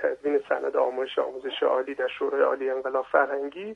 تدوین سند آموزش عالی در شورای عالی انقلاب فرهنگی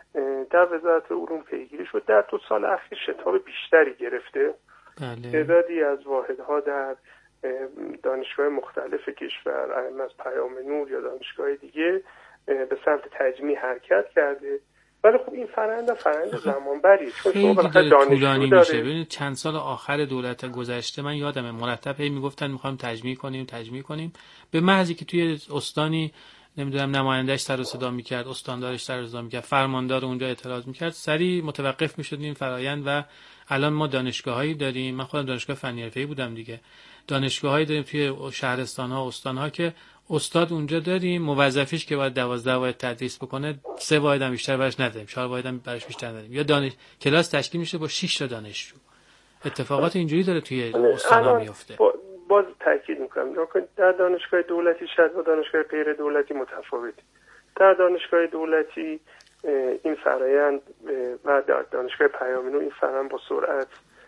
در وزارت علوم پیگیری شد. در 2 سال اخیر شتاب بیشتری گرفته. تعدادی از واحدها در دانشگاه مختلف کشور از پیام نور یا دانشگاه دیگه به سمت تجمیع حرکت کرده. ولی خب این فرآیند زمانبریه، چون شما بالاخره طولانی میشه. ببینید چند سال آخر دولت گذشته من یادمه مرتب میگفتن میخوایم تجمیع کنیم به محضی که توی استانی نمیدونم نمایندهش سر و صدا میکرد، استاندارش سر و صدا میکرد، فرماندار اونجا اعتراض میکرد، سریع متوقف میشد این فرآیند. و الان ما دانشگاهایی داریم، من خودم دانشگاه فنی حرفه‌ای بودم دیگه، دانشگاهایی داریم توی شهرستان‌ها، استان‌ها که استاد اونجا داریم، موظفیش که باید 12 واحد تدریس بکنه 3 واحد هم بیشتر براش نداریم، 4 واحد هم براش بیشتر نداریم، یا کلاس تشکیل میشه با 6 تا دانشجو. اتفاقات اینجوری داره توی استان‌ها میفته. باز تاکید میکنم در دانشگاه دولتی شاید با دانشگاه غیر دولتی متفاوت. در دانشگاه دولتی این فرآیند و در دانشگاه پیام نور این فرآیند با سرعت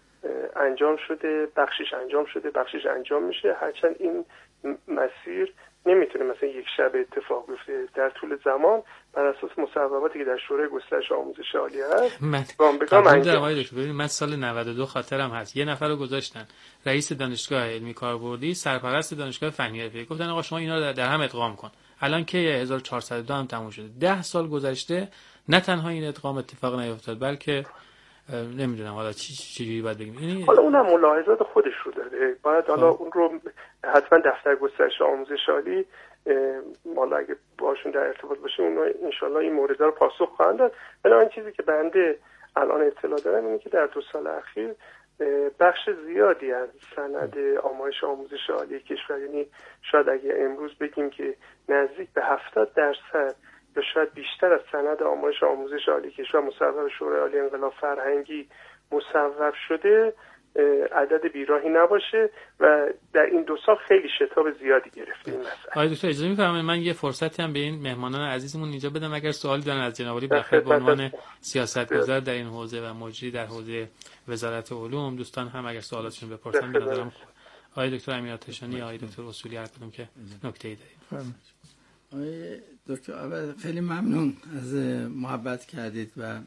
انجام شده، بخشش انجام میشه، هرچند این مسیر نمیتونه مثلا یک شب اتفاق بیفته. در طول زمان بر اساس مصوباتی که در شورای گسترش آموزش عالی هست گام به گام انجام میشه. من سال 92 خاطرم هست یه نفر رو گذاشتن رئیس دانشگاه علمی کاربردی، سرپرست دانشگاه فنی حرفه‌ای، گفتن آقا شما اینا رو در هم ادغام کن. الان که 1402 هم تموم شده، 10 سال گذشته، نه تنها این ادغام اتفاق نیفتاد بلکه نمیدونم حالا چجوری باید بگیم. حالا اونم ملاحظات خودش رو داره، باید حالا اون رو حتما دفتر گسترش آموزش عالی مالا اگه باشون در ارتباط باشه اونا انشالله این مورد رو پاسخ خواهند داد. ولی این چیزی که بنده الان اطلاع دارم اینه که در 2 سال اخیر بخش زیادی از سند آموزش عالی کشور، یعنی شاید اگه امروز بگیم که نزدیک به 70% یا شاید بیشتر از سند آموزش عالی کشور مصوب شورای عالی انقلاب فرهنگی مصوب شده، عدد بیراهی نباشه و در این 2 سال خیلی شتاب زیادی گرفته این مسئله. آقای دکتر اجازه می‌فرمایید من یه فرصتی هم به این مهمانان عزیزمون اینجا بدم اگر سوالی دارن از جناب عالی بخیر به عنوان سیاستگزار در این حوزه و مجری در حوزه وزارت علوم، دوستان هم اگر سوالاتشون بپرسن به نظرم آقای دکتر امیرآتشانی، آقای دکتر اصولی هر کدوم که نکته‌ای دارید. آقای دکتر اول خیلی ممنون از محبت کردید و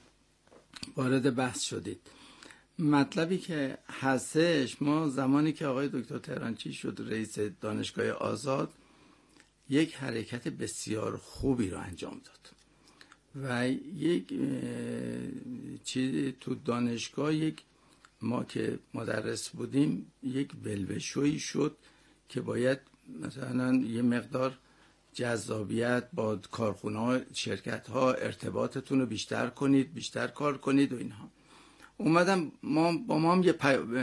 وارد بحث شدید. مطلبی که هستش، ما زمانی که آقای دکتر تهرانچی شد رئیس دانشگاه آزاد یک حرکت بسیار خوبی رو انجام داد و یک چیزی تو دانشگاه ما که مدرس بودیم یک بلبشویی شد که باید مثلا یه مقدار جذابیت با کارخونه‌ها، شرکت‌ها ارتباطتون رو بیشتر کنید، بیشتر کار کنید و اینها. اومدم با ما هم یه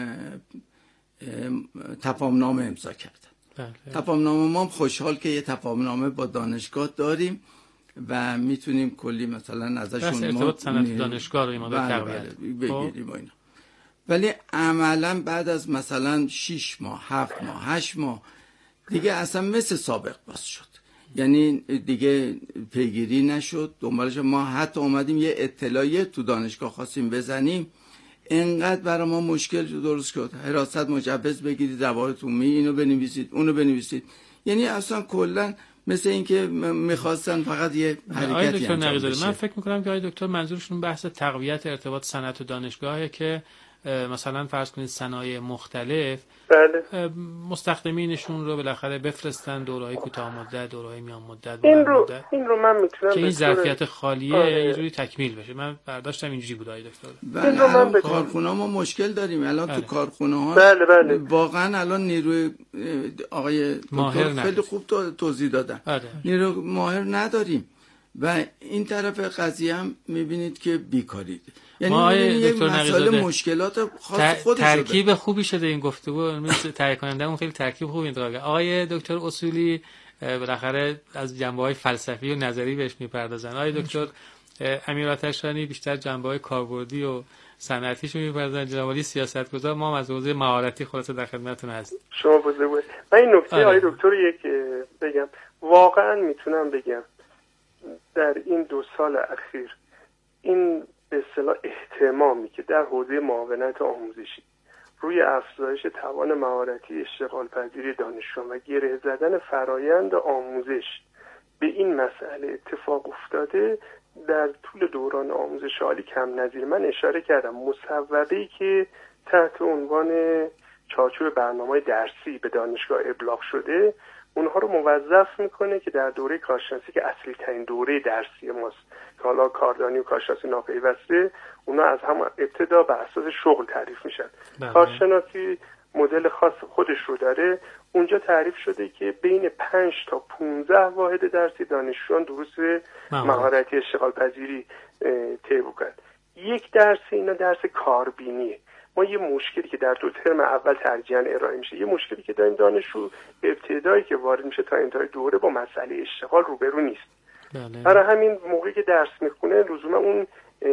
تفاهم‌نامه امضا کردن. تفاهم‌نامه ما هم خوشحال که یه تفاهم‌نامه با دانشگاه داریم و میتونیم کلی مثلا ازشون ارتباط صنعت دانشگاه رو این مدل تقویت بگیریم و اینا. ولی عملاً بعد از مثلا 6 ماه، 7 ماه، 8 ماه دیگه اصلا مثل سابق باز شد. یعنی دیگه پیگیری نشد دنبالش. ما حتی اومدیم یه اطلاعیه تو دانشگاه خواستیم بزنیم، اینقدر برای ما مشکل درست شد. حراست مجوز بگیرید، روابط عمومی اینو بنویسید، اونو بنویسید. یعنی اصلا کلا مثل اینکه میخواستن فقط یه حرکتی انجام بشه. من فکر میکنم که آقای دکتر منظورشون بحث تقویت ارتباط صنعت و دانشگاهه که مثلا فرض کنید صنایع مختلف بله. مستخدمینشون رو بالاخره بفرستن دوره‌های کوتاه مدت، دوره‌های میان مدت، این رو من میتونم که این ظرفیت خالیه یه جوری تکمیل بشه. من برداشتم اینجوری بود آقای دکتر. بله الان کارخونه‌ها ما مشکل داریم الان تو کارخونه‌ها. بله. واقعا الان نیروی آقای ماهر خیلی خوب توضیح دادن. نیرو ماهر نداریم و این طرف قضیه هم میبینید که بیکاری. یعنی یک مسئله مشکلات خاص خودش ترکیب خوبی شده این گفتگو. تهیه کنندمون خیلی ترکیب خوبی انتخاب کرد. آقای دکتر اصولی بالاخره از جنبه‌های فلسفی و نظری بهش میپردازن. آقای دکتر امیرآتشانی بیشتر جنبه‌های کاربردی و صنعتیشو میپردازن. جناب عالی سیاستگزار، ما هم از حوزه مهارتی خلاصه در خدمتتون هستیم. شما بزرگوار. من این نکته آقای دکتر یک بگم، واقعا میتونم بگم در این 2 سال اخیر این به اصطلاح اهتمامی که در حوزه معاونت آموزشی روی افزایش توان مهارتی اشتغال پذیری دانشجویان و گره زدن فرایند آموزش به این مسئله اتفاق افتاده در طول دوران آموزش عالی کم نظیر. من اشاره کردم مصوبه‌ای که تحت عنوان چارچوب برنامه‌های درسی به دانشگاه ابلاغ شده اونها رو موظف میکنه که در دوره کارشناسی که اصلی ترین دوره درسی ماست که حالا کاردانی و کارشناسی ناپیوسته، اونها از هم ابتدا بر اساس شغل تعریف میشن. کارشناسی مدل خاص خودش رو داره. اونجا تعریف شده که بین 5 تا 15 واحد درسی دانشجویان دروس مهارتی اشتغال پذیری طی کرد. یک درس اینا درس کاربینیه. ما یه مشکلی که در 2 ترم اول ترجیحاً ارائه میشه، یه مشکلی که داریم دانشجو ابتدایی که وارد میشه تا انتهای دوره با مسئله اشتغال روبرو نیست. برای همین موقعی که درس میخونه لزوما اون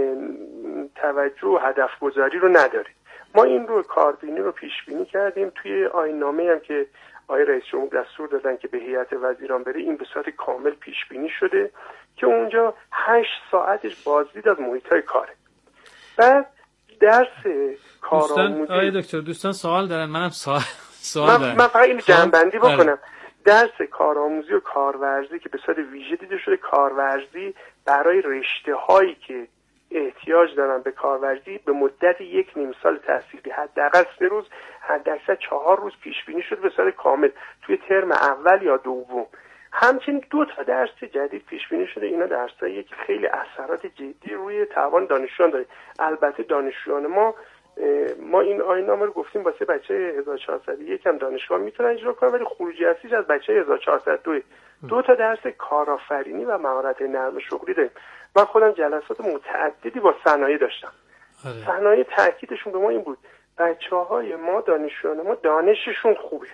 توجه و هدف گذاری رو نداره. ما این رو کاربینی رو پیش بینی کردیم توی آیین‌نامه هم که آقای رئیس جمهور دستور دادن که به هیئت وزیران بره، این به صورت کامل پیش بینی شده که اونجا 8 ساعتش بازدید از محیط‌های کاره. بعد درس کارآموزی آقای دکتر دوستان سوال دارن، منم سوال دارم. من فقط این جنبندی بکنم. درس کارآموزی و کارورزی که به صورت ویژه دیده شده، کارورزی برای رشته‌هایی که احتیاج دارن به کارورزی به مدت 1.5 سال تحصیلی حداقل 3 روز، حداکثر 4 روز پیش بینی شده به صورت کامل توی ترم اول یا دوم. همچنین 2 تا درس جدید پیش بینی شده. اینا درساییه که خیلی اثرات جدی روی توان دانشجویان داره. البته دانشجویان ما این آیین‌نامه رو گفتیم واسه بچه 1401 هم دانشگاه میتونن اجرا کنن، ولی خروجی اصلیش از بچه 1402. 2 تا درس کارآفرینی و مهارت نرم شغلی داریم. من خودم جلسات متعددی با صنایع داشتم. صنایع تاکیدشون به ما این بود بچه‌های ما، دانشجویان ما دانششون خوبه.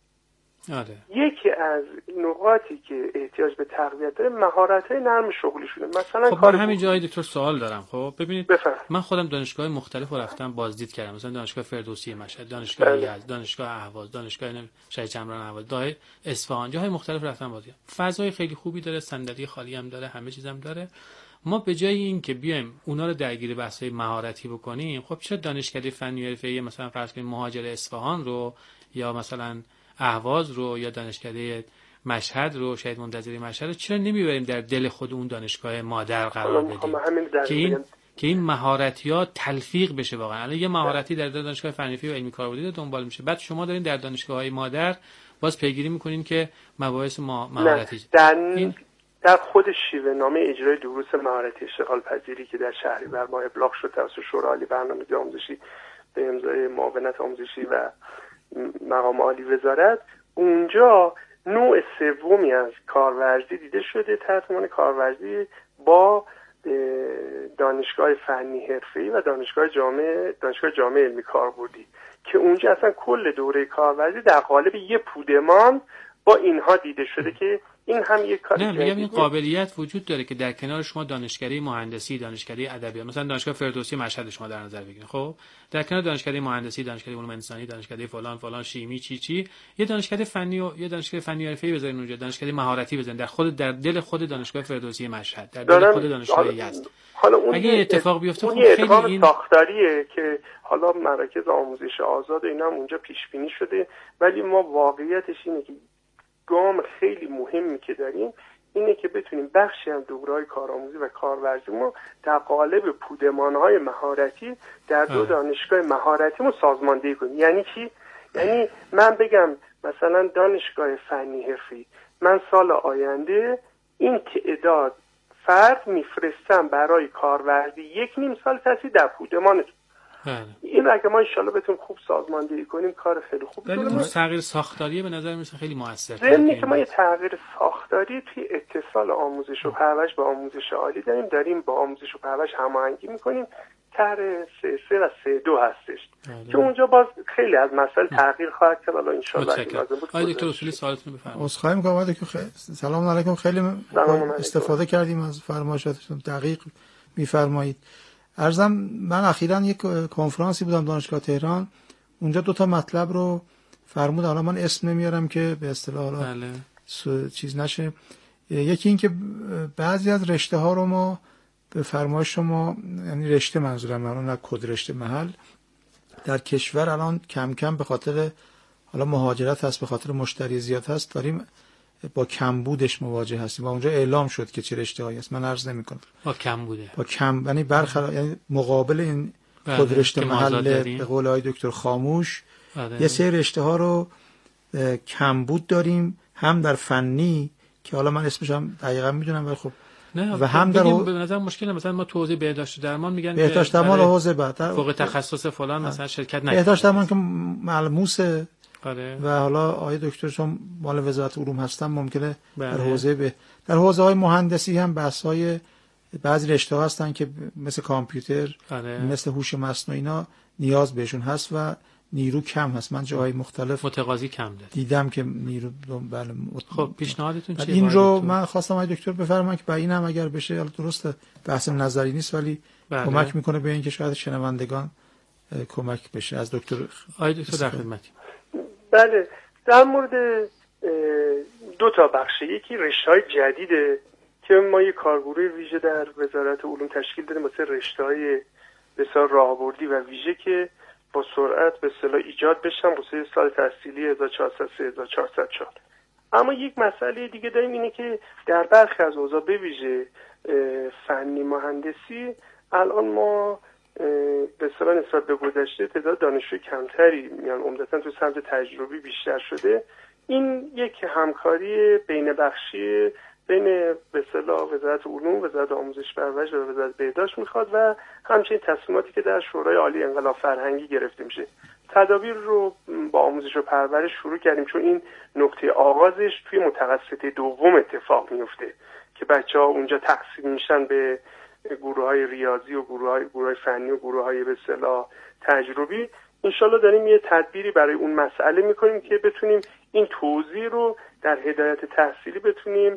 یکی از نقاطی که احتیاج به تقویت داره مهارت‌های نرم شغلیشونه. مثلا خب من همین جای دکتر سوال دارم. خب ببینید من خودم دانشگاه مختلف رفتم بازدید کردم، مثلا دانشگاه فردوسی مشهد، دانشگاه یزد، دانشگاه اهواز، دانشگاه شهید جمران اهواز، دانشگاه اصفهان، جاهای مختلف رفتم بازدید. فضای خیلی خوبی داره، صندلی خالی هم داره، همه چیزم داره. ما به جای این که بیایم اونا رو درگیر بحث‌های مهارتی بکنیم، خب چرا دانشکده فنی و حرفه‌ای مثلا فرض کنیم مهاجر اصفهان رو یا مثلا اهواز رو یا دانشکده مشهد رو، شهید منتظری مشهد رو چرا نمیبریم در دل خود اون دانشگاه مادر قرار بدیم که این مهارتیات تلفیق بشه؟ واقعا الان یه مهارتی در دانشگاه فنی و علمی کاربردی دنبال میشه، بعد شما دارین در دانشگاه‌های مادر باز پیگیری میکنین که مباحث مهارتی در خود شیوه نامه اجرای دروس مهارتی اشتغال پذیری که در شهریور ماه ابلاغ شد توسط شورای عالی برنامه‌ریزی آموزشی به امضای معاونت آموزشی و مقام عالی وزارت، اونجا نوع سومی از کارورزی دیده شده تحت عنوان کارورزی با دانشگاه فنی حرفه‌ای و دانشگاه جامعه علمی کاربردی که اونجا اصلا کل دوره کارورزی در قالب یه پودمان با اینها دیده شده که این هم یک کار نه میگم این قابلیت وجود داره که در کنار شما دانشکده مهندسی، دانشکده ادبیات، مثلا دانشگاه فردوسی مشهد شما در نظر بگیرید، خب در کنار دانشکده مهندسی، دانشکده علوم انسانی، دانشکده فلان فلان شیمی چی یه دانشکده فنی و یه دانشکده فنی حرفه‌ای بذارین اونجا، دانشکده مهارتی بزنین در دل خود دانشگاه فردوسی مشهد، در دل خود دانشگاه یزد. حالا اون اگه اتفاق بیفته خب خیلی این ساختاریه که حالا مراکز آموزش آزاد اینا هم اونجا پیش بینی شده، ولی ما واقعیتش اینه که گام خیلی مهمی که داریم اینه که بتونیم بخشی از دوره‌های کارآموزی و کارورزی ما در قالب پودمان‌های مهارتی در 2 دانشگاه مهارتیمون سازماندهی کنیم. یعنی چی؟ یعنی من بگم مثلا دانشگاه فنی حرفه‌ای من سال آینده این تعداد فرد میفرستم برای کارورزی 1.5 سال تحصیل در پودمانتون. این اگه ما ان شاءالله بتونیم خوب سازماندهی کنیم کار خیلی خوب میشه. ولی تغییر ساختاری به نظر میاد خیلی موثر. ضمن که ما یه تغییر ساختاری توی اتصال آموزش و پرورش با آموزش عالی داریم با آموزش و پرورش هماهنگی میکنیم. طرح 3 و 3.2 هستش که اونجا باز خیلی از مسائل تغییر خواهد کرد. حالا ان شاءالله لازم بود. آقای دکتر اصولی سوالتون بفرمایید. عذرخواهی می‌کنم آقای دکتر. سلام علیکم. خیلی استفاده کردیم از فرمایشاتتون، دقیق می‌فرمایید. عرضم من اخیراً یک کنفرانسی بودم دانشگاه تهران، اونجا 2 تا مطلب رو فرمود، حالا من اسم نمیارم که به اصطلاح چیز نشه. یکی این که بعضی از رشته ها رو ما به فرمایش شما، یعنی رشته منظورم الان نه کد رشته محل، در کشور الان کم کم به خاطر حالا مهاجرت هست، به خاطر مشتری زیاد هست، داریم با کمبودش مواجه هستیم و اونجا اعلام شد که چه رشته‌هایی است. من عرض نمی‌کنم با کمبوده، با کم، یعنی یعنی مقابل این خود رشته محل به قول آقای دکتر خاموش یه سری رشته‌ها رو کمبود داریم، هم در فنی که حالا من اسمش هم دقیقاً میدونم ولی خب نه و هم در به نظر مشکل مثلا ما تو حوزه بهداشت درمان میگن بهداشت درمان حوزه بعد فوق تخصص فلان مثلا شرکت نکنه. بهداشت درمان که ملموسه آره. و حالا آقای دکتر چون مال وزارت علوم هستن ممکنه بله. در حوزه در حوزه‌های مهندسی هم بحث‌های بعضی رشته‌ها هستن که مثل کامپیوتر آره. مثل هوش مصنوعی اینا نیاز بهشون هست و نیرو کم هست. من جاهای مختلف متقاضی کم داره دیدم که نیرو بله. خب پیشنهادتون چیه؟ این رو من خواستم آقای دکتر بفرمایید که با این هم اگر بشه، حالا درسته بحث نظری نیست ولی بله. کمک میکنه به این که شاید شنوندگان کمک بشه. از دکتر آقای دکتر در خدمتیم. بله، در مورد دو تا بخش، یکی رشته‌های جدیده که ما یه کارگروه ویژه در وزارت علوم تشکیل دادیم واسه رشته‌های بسیار راهبردی و ویژه که با سرعت به اصطلاح ایجاد بشن واسه سال تحصیلی 1404. اما یک مسئله دیگه داریم، اینه که در برخی از حوزه به ویژه فنی مهندسی الان ما به اصطلاح نسبت به گذشته تعداد دانشجوی کمتری میان، عمدتاً تو سمت تجربی بیشتر شده. این یک همکاری بین بخشی بین به اصطلاح وزارت علوم، وزارت آموزش پرورش و وزارت بهداشت میخواد و همچنین تصمیماتی که در شورای عالی انقلاب فرهنگی گرفته میشه. تدابیر رو با آموزش و پرورش شروع کردیم چون این نقطه آغازش توی متوسطه دوم اتفاق میفته که بچه‌ها اونجا تقسیم میشن به گروه‌های ریاضی و گروه‌های فنی و گروه‌های به اصطلاح تجربی. انشالله داریم یه تدبیری برای اون مسئله میکنیم که بتونیم این توزیع رو در هدایت تحصیلی بتونیم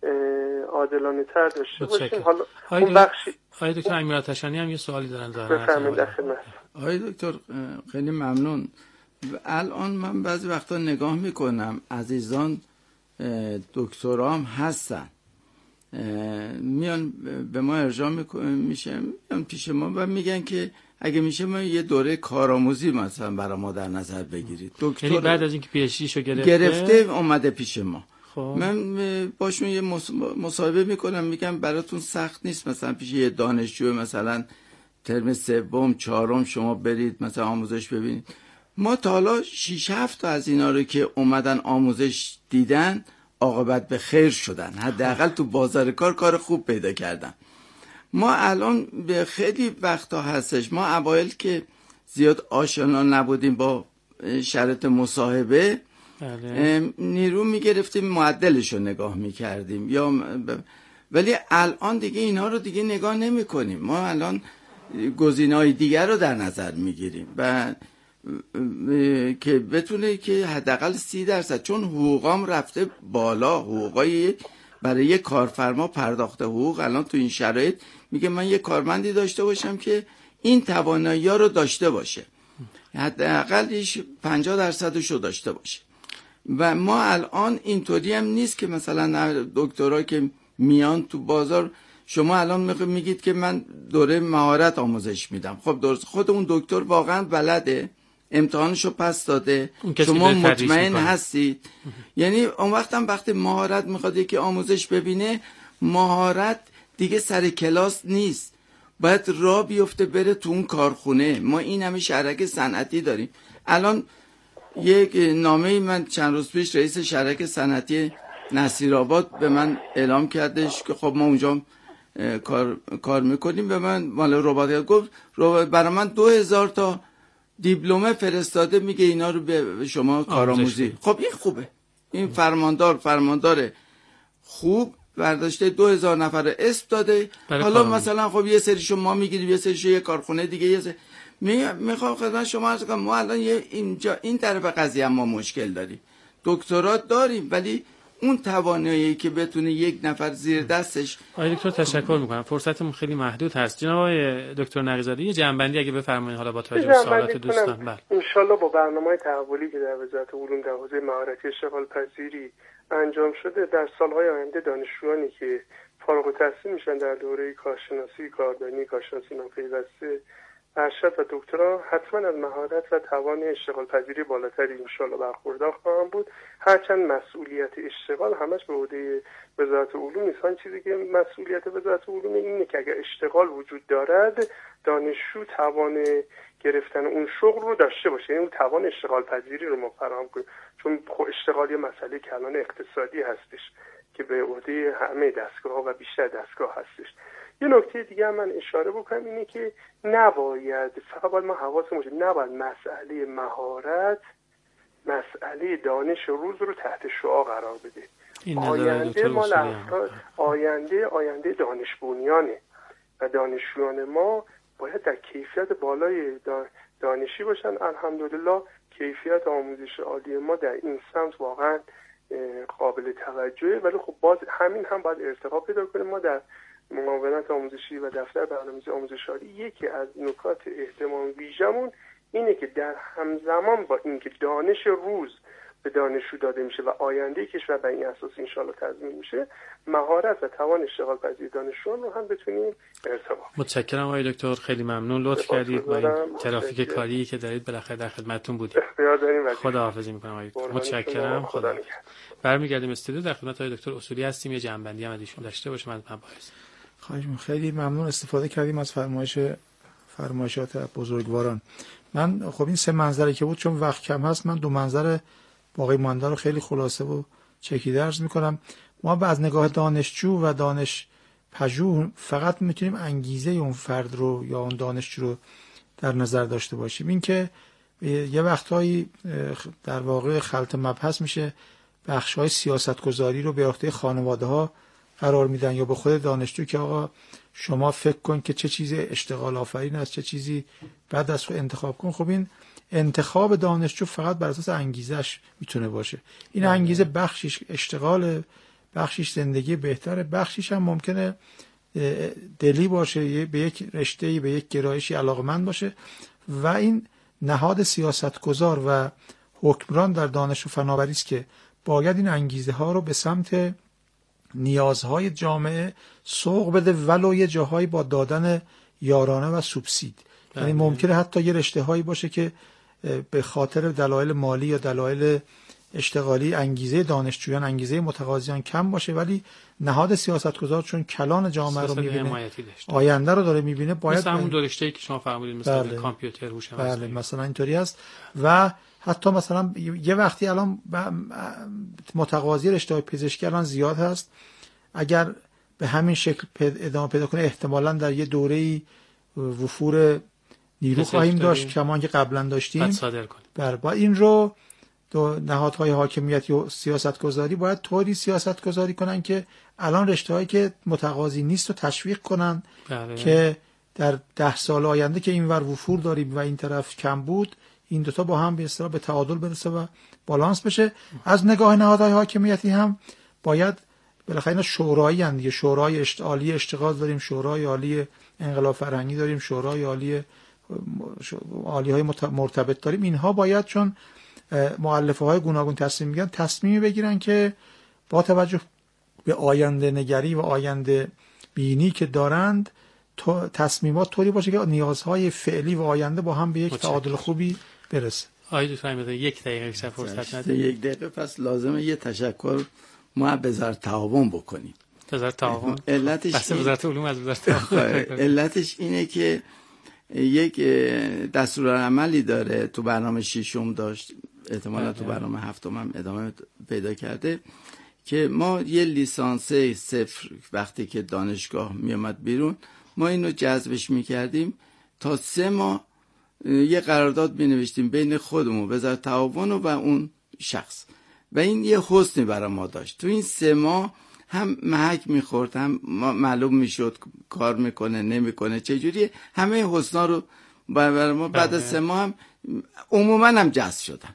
عادلانه تر داشته باشیم. حالا اون بخشی آقای دکتر امیرآتشانی هم یه سوالی دارن بفرمایید. آقای دکتر خیلی ممنون. الان من بعضی وقتا نگاه میکنم عزیزان دکترام هستن میان به ما ارجاع میشه میان پیش ما و میگن که اگه میشه ما یه دوره کارآموزی مثلا برای ما در نظر بگیرید. دکتر یعنی بعد از اینکه پی اچ دیشو گرفته اومده پیش ما. خب. من باشون یه مصاحبه میکنم، میگم براتون سخت نیست مثلا پیش یه دانشجو مثلا ترم سوم چهارم شما برید مثلا آموزش ببینید. ما تا حالا 6-7 تا از اینا رو که اومدن آموزش دیدن عاقبت به خیر شدن، حداقل تو بازار کار خوب پیدا کردن. ما الان به خیلی وقتا هستش ما اوایل که زیاد آشنا نبودیم با شرط مصاحبه نیرو میگرفتیم معدلش رو نگاه میکردیم ولی الان دیگه اینها رو دیگه نگاه نمی کنیم. ما الان گزینه‌های دیگر رو در نظر میگیریم و که بتونه که حداقل 30% چون حقوقام رفته بالا. حقوقای برای یک کارفرما پرداخت حقوق الان تو این شرایط میگه من یه کارمندی داشته باشم که این توانایی‌ها رو داشته باشه، حداقل 50% رو داشته باشه. و ما الان اینطوری هم نیست که مثلا دکترها که میان تو بازار شما الان میگید که من دوره مهارت آموزش میدم. خب درست، خود اون دکتر واقعا بلده، امتحانشو پس داده، شما مطمئن هستید؟ یعنی اون وقتی مهارت میخواد یکی آموزش ببینه، مهارت دیگه سر کلاس نیست، باید راه بیفته بره تو اون کارخونه. ما این همه شرکت صنعتی داریم. الان یک نامه من چند روز پیش رئیس شرکت صنعتی نصیرآباد به من اعلام کردش که خب ما اونجا کار میکنیم. به من مال رباطیات گفت برای من 2000 تا دیپلمه فرستاده، میگه اینا رو به شما کارآموزی. خب این خوبه، این فرماندار خوب برداشته 2000 نفر اسم داده. حالا مثلا خب یه سریشو ما میگیریم، یه سریشو یه کارخونه دیگه. میخوام خدمت شما عرض کنم ما الان اینجا این طرف قضیه هم ما مشکل داریم. دکترات داریم ولی اون توانایی که بتونه یک نفر زیر دستش. آقای دکتر تشکر میکنم، فرصتمون خیلی محدود هست. جناب آقای دکتر نقی‌زاده یه جنبندی اگه بفرمایید حالا با توجه به سوالات دوستان. بله ان شاءالله با برنامه‌های تحولی که در وزارت علوم در حوزه مهارتی اشتغال پذیری انجام شده، در سالهای آینده دانشجویانی که فارغ التحصیل میشن در دوره کارشناسی، کاردانی، کارشناسی ناپیوسته ارشد و دکترا حتما از مهارت و توان اشتغال پذیری بالاتری انشالله برخوردار خواهم بود. هرچند مسئولیت اشتغال همش به عهده وزارت علوم نیست. چیزی که مسئولیت وزارت علوم اینه که اگر اشتغال وجود دارد دانشجو توان گرفتن اون شغل رو داشته باشه، یعنی اون توان اشتغال پذیری رو ما فراهم کنیم. چون اشتغال یه مسئله کلان اقتصادی هستش که به عهده همه دستگاه‌ها و بیشتر دستگاه هستش. یه نکته دیگه من اشاره بکنم اینه که نباید، فقط باید ما حواسمون باشه، نباید مسئله مهارت مسئله دانش روز رو تحت شعاع قرار بده. آینده مال افراد، آینده دانش بنیانه و دانشجویان ما باید در کیفیت بالای دانشی باشن. الحمدلله کیفیت آموزش عالی ما در این سمت واقعا قابل توجهه، ولی خب باز همین هم باید ارتقا پیدا کنه. ما در معاونت آموزشی و دفتر برنامه‌ریزی آموزش عالی یکی از نکات اهتمام ویژمون اینه که در همزمان با اینکه دانش روز به دانشجو داده میشه و آینده کشور بر این اساس انشالله تضمین میشه، مهارت و توان اشتغال پذیر دانشجویان رو هم بتونیم ارتقا. متشکرم آقای دکتر، خیلی ممنون لطف کردید با این ترافیک کاری که دارید بالاخره در خدمتتون بودیم. خداحافظی میکنم آقای دکتر. متشکرم. خدا نگهدار. برمیگردیم استودیو، در خدمت آقای دکتر اصولی هستیم. یه جنبندی هم ازشون داشته باشم من باعث. خیلی ممنون استفاده کردیم از فرمایشات بزرگواران. من خب این 3 منظره که بود چون وقت کم هست، من 2 منظر باقی مانده رو خیلی خلاصه و چکیده عرض میکنم. ما از نگاه دانشجو و دانش پژوه فقط میتونیم انگیزه اون فرد رو یا اون دانشجو رو در نظر داشته باشیم. این که یه وقتایی در واقع خلط مبحث میشه، بخش‌های سیاستگذاری رو به عهده خانواده‌ها قرار میدن یا به خود دانشجو که آقا شما فکر کن که چه چیزی اشتغال آفرین است، چه چیزی بعد از خود انتخاب کن. خب این انتخاب دانشجو فقط بر اساس انگیزش میتونه باشه. این انگیزه بخشش اشتغال، بخشش زندگی بهتره، بخشش هم ممکنه دلی باشه، به یک رشته‌ای به یک گرایشی علاقمند باشه و این نهاد سیاستگزار و حکمران در دانش و فناوری است که باید این انگیزه ها رو به سمت نیازهای جامعه سوق بده، ولو یه جاهایی با دادن یارانه و سوبسید. یعنی ممکنه حتی یه رشته هایی باشه که به خاطر دلایل مالی یا دلایل اشتغالی انگیزه دانشجویان، انگیزه متقاضیان کم باشه، ولی نهاد سیاستگزار چون کلان جامعه رو میبینه، آینده رو داره میبینه، باید مثلا اون رشته‌ای که شما فرمودید مثلا کامپیوتر، هوش مصنوعی، بله مثلا اینطوری است. و حتی مثلا یه وقتی الان متقاضی رشته پزشکی الان زیاد هست، اگر به همین شکل ادامه پیدا کنه احتمالاً در یه دوره‌ای وفور نیرو خواهیم داشت کمان که قبلا داشتیم. با این رو نهادهای حاکمیتی و سیاستگذاری باید طوری سیاستگذاری کنن که الان رشته‌هایی که متقاضی نیست رو تشویق کنن که در 10 سال آینده که اینور وفور داریم و این طرف کم بود، این دوتا با هم به اصطلاح به تعادل برسه و بالانس بشه. از نگاه نهادهای حاکمیتی هم باید بالاخره اینا شورایی اند دیگه، شورای عالی اشتغال داریم، شورای عالی انقلاب فرهنگی داریم، شورای عالی های مرتبط داریم. اینها باید چون مؤلفه های گوناگون تصمیم میگیرن، تصمیمی بگیرن که با توجه به آینده نگری و آینده بینی که دارند تصمیمات طوری باشه که نیازهای فعلی و آینده با هم به یک تعادل خوبی برسه. آقای دکتر 1 دقیقه بیشتر فرصت ندید. 1 دقیقه پس لازمه یه تشکر ما به وزارت تعاون بکنیم. وزارت تعاون علتش بحث وزارت علوم از وزارت تعاون علتش اینه که یک دستورالعملی داره، تو برنامه 6 داشت، احتمالا تو برنامه 7 هم ادامه پیدا کرده، که ما یه لیسانس 0 وقتی که دانشگاه میومد بیرون ما اینو جذبش میکردیم تا 3 ماه یه قرارداد بنوشتیم بین خودمون، وزارت تعاون و اون شخص، و این یه حسنی برای ما داشت. تو این 3 ماه هم محک میخورد، هم معلوم میشد کار میکنه نمیکنه چجوریه، همه حسنا رو برای ما بعد از 3 ماه هم عموما هم جذب شدن.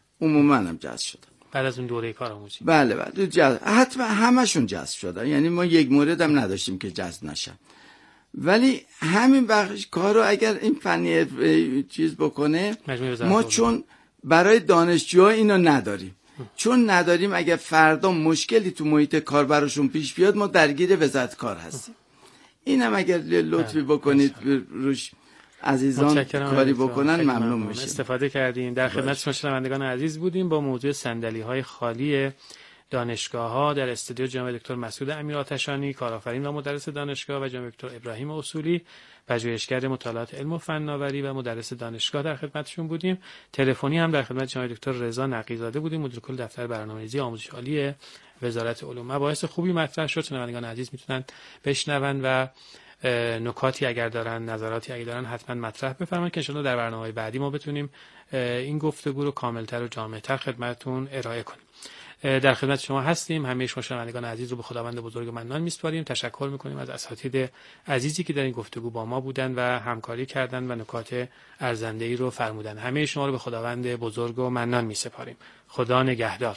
بعد از اون دوره کارآموزی بله حتما همشون جذب شدن، یعنی ما یک مورد هم نداشتیم که جذب نشن. ولی همین بخش کارو اگر این فنی چیز بکنه، ما چون برای دانشجوها اینو نداریم، چون نداریم اگر فردا مشکلی تو محیط کار براشون پیش بیاد ما درگیر وزارت کار هستیم. اینم اگر لطفی بکنید روش عزیزان کاری بکنن ممنون میشیم. استفاده کردیم. در خدمت شما شنوندگان عزیز بودیم با موضوع صندلی‌های خالی دانشگاه‌ها در استودیو جناب دکتر مسعود امیرآتشانی، کارآفرین و مدرس دانشگاه، و جناب دکتر ابراهیم اصولی، پژوهشگر مطالعات علم و فناوری و مدرس دانشگاه در خدمتشون بودیم. تلفنی هم در خدمت جناب دکتر رضا نقی‌زاده بودیم، مدیر کل دفتر برنامه‌ریزی آموزش عالی وزارت علوم. مباحث خوبی مطرح شد، شنوندگان عزیز میتونن بشنون و نکاتی اگر دارن، نظراتی اگر دارن حتما مطرح بفرمایید که ان شاءالله در برنامه‌های بعدی ما بتونیم این گفتگو رو کاملتر و جامع‌تر خدمتتون ارائه کنیم. در خدمت شما هستیم. همه شما شنوندگان عزیز رو به خداوند بزرگ منان میسپاریم. تشکر میکنیم از اساتید عزیزی که در این گفتگو با ما بودن و همکاری کردن و نکات ارزنده‌ای رو فرمودن. همه شما رو به خداوند بزرگ و منان میسپاریم. خدا نگهدار.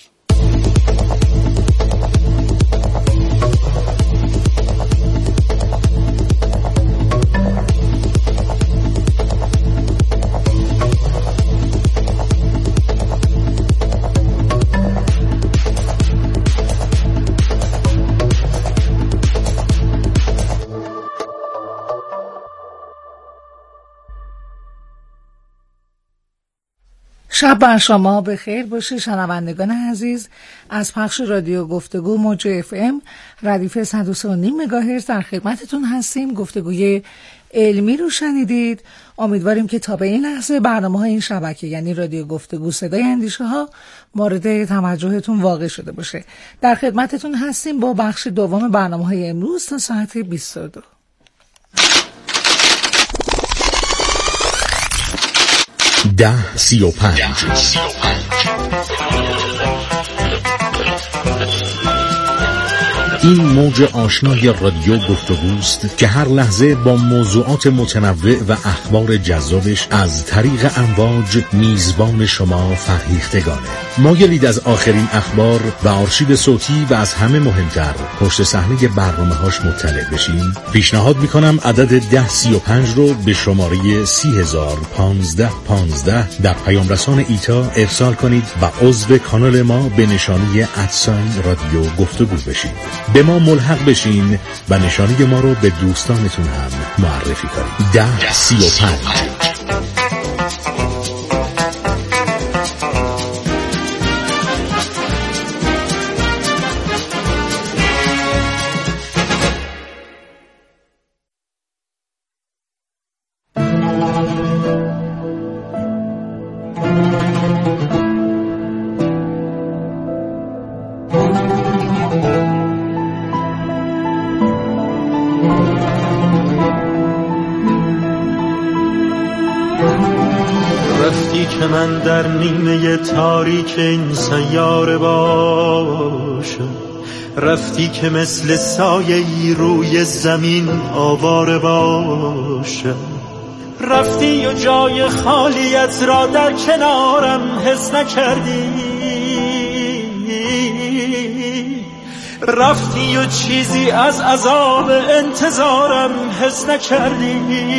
شب بر شما به خیر باشه شنوندگان عزیز. از پخش رادیو گفتگو موج اف ام ردیف 103.5 مگاهرتز در خدمتتون هستیم. گفتگوی علمی رو شنیدید. امیدواریم که تا به این لحظه برنامه‌های این شبکه یعنی رادیو گفتگو صدای اندیشه ها مورد توجهتون واقع شده باشه. در خدمتتون هستیم با بخش دوم برنامه‌های امروز تا ساعت 22. ده 35 این موج آشنای رادیو گفتگوست که هر لحظه با موضوعات متنوع و اخبار جذابش از طریق امواج میزبان شما فرهیختگانه. مایلید از آخرین اخبار و آرشیو صوتی و از همه مهمتر پشت صحنه برنامه‌هاش مطلع بشین؟ پیشنهاد میکنم عدد 1035 رو به شماره 3001515 در پیام رسان ایتا ارسال کنید و عضو کانال ما به نشانی @رادیو گفتگو بشید. به ما ملحق بشین و نشانی ما رو به دوستانتون هم معرفی کنید. 1035 که من در نیمه تاریک این سیاره باشم، رفتی که مثل سایه‌ای روی زمین آواره باشم، رفتی و جای خالیت را در کنارم حس نکردی، رفتی و چیزی از عذاب انتظارم حس نکردی.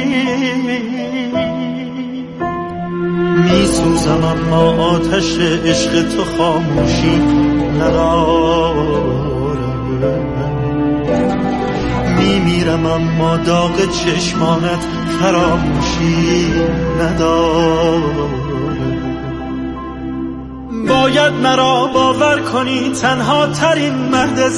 میسوزم اما آتش عشق تو خاموشی ندارم، میمیرم اما داغ چشمانت فراموشی ندارم. باید مرا باور کنی تنها ترین مرد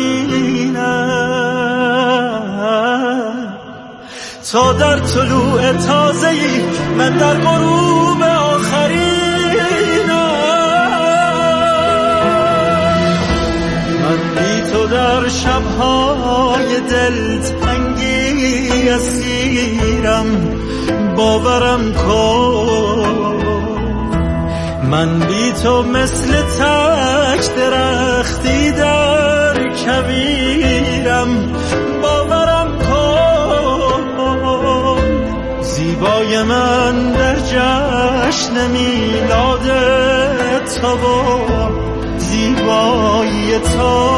زمینم، تا در طلوع تازه‌ای من در غروب آخرینم. من بی تو در شب‌های دلتنگی اسیرم، باورم کن. من بی تو مثل تک درختی در کویرم، باورم کن. زیبای من در جشن میلاد تو و زیبایی تو،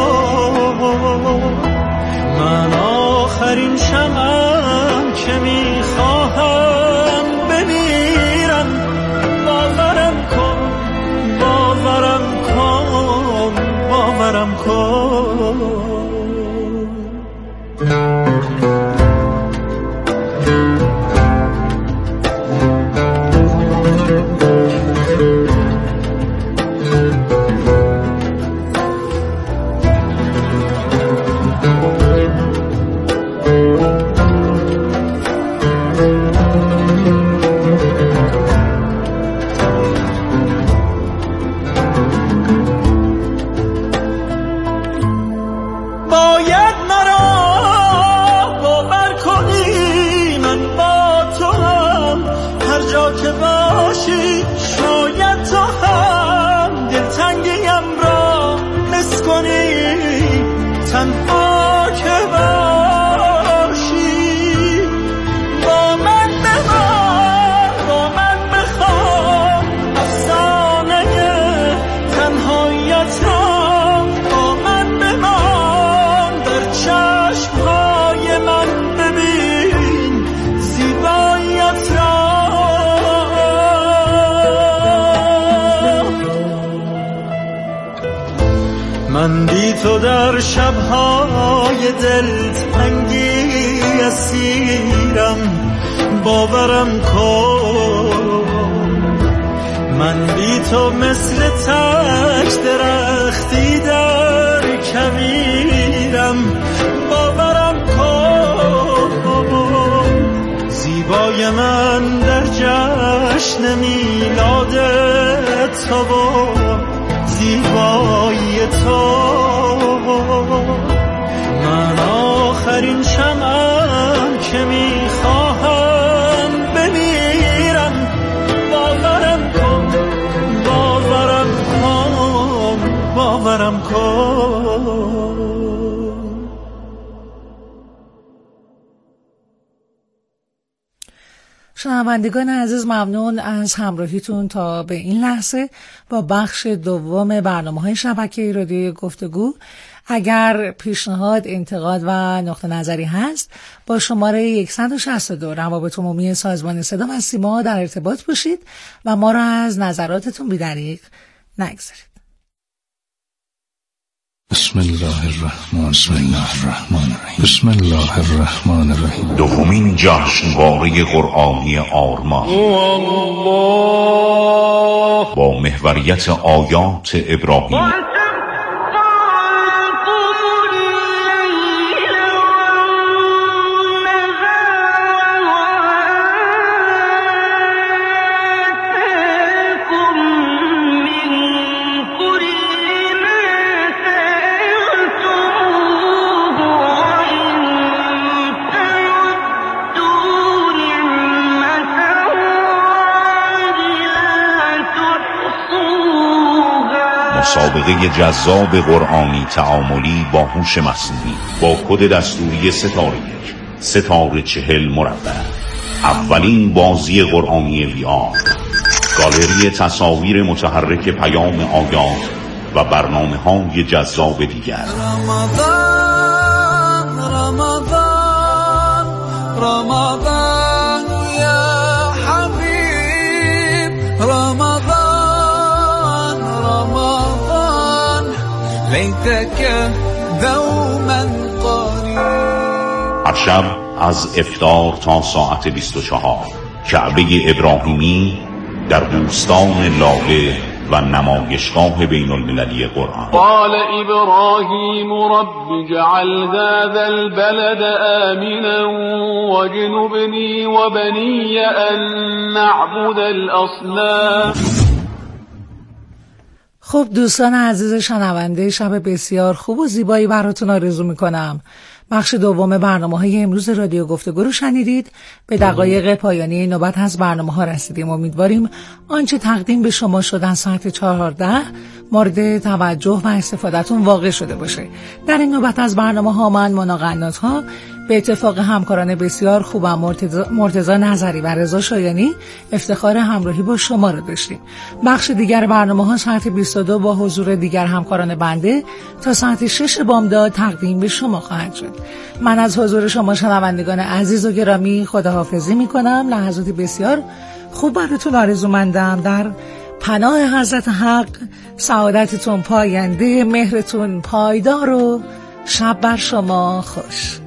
من آخرین شمعم که میخواهم بمیرم. باورم کن، باورم کن، باورم کن. باید مرا باور کنی من با تو هم، هر جا که باشی شاید تو هم دلتنگیم را حس کنی، تنها که باشی با من بمان، با من بخوان افسانه تنهایت را، با من بمان در چشمهای من ببین زیباییت را. من بی تو در شبهای دلتنگی اسیرم، باورم کن. من بی تو مثل تک درختی در کویرم، باورم کن. زیبای من در جشن میلاد تو و زیبایی تو، من آخرین شمعم که میخواهم بمیرم، باورم کن، باورم کن، باورم کن. شنوندگان عزیز، ممنون از همراهیتون تا به این لحظه با بخش دوم برنامه‌های شبکه رادیو گفتگو. اگر پیشنهاد، انتقاد و نقطه نظری هست با شماره 162 روابط عمومی سازمان صدا و سیما در ارتباط باشید و ما را از نظراتتون بی‌دریغ نگذارید. بسم الله الرحمن الرحیم. دومین جشنواره قرآنی آرمان با محوریت آیات ابراهیم مسابقه جذاب قرآنی تعاملی با هوش مصنوعی با کد دستوری ستاره 40 مربع. اولین بازی قرآنی VR، گالری تصاویر متحرک پیام آیات و برنامه‌های جذاب دیگر. رمضان یا حبیب، رمضان لیتک دوما قریب. هر شب از افطار تا ساعت 24 کعبه ابراهیمی در بوستان لاله و نمایشگاه بین المللی قرآن. قال ابراهیم رب اجعل هذا البلد آمنا واجنبنی وبنی ان نعبد الاصنام. خب دوستان عزیز شنونده، شب بسیار خوب و زیبایی براتون آرزو میکنم. بخش دوم برنامه‌های امروز رادیو گفتگو رو شنیدید. به دقایق پایانی نوبت از برنامه‌ها رسیدیم. امیدواریم آنچه تقدیم به شما شد از ساعت 14 مورد توجه و استفادهتون واقع شده باشه. در این نوبت از برنامه‌ها من مونا قنات‌ها به اتفاق همکاران بسیار خوبم مرتضی نظری و رضا شایانی افتخار همراهی با شما رو داشتیم. بخش دیگر برنامه‌ها ساعت 22 با حضور دیگر همکاران بنده تا ساعت 6 بامداد تقدیم به شما خواهد شد. من از حضور شما شنوندگان عزیز و گرامی خداحافظی می‌کنم. لحظاتی بسیار خوب براتون آرزومندم. در پناه حضرت حق سعادتتون پاینده، مهرتون پایدار و شب بر شما خوش.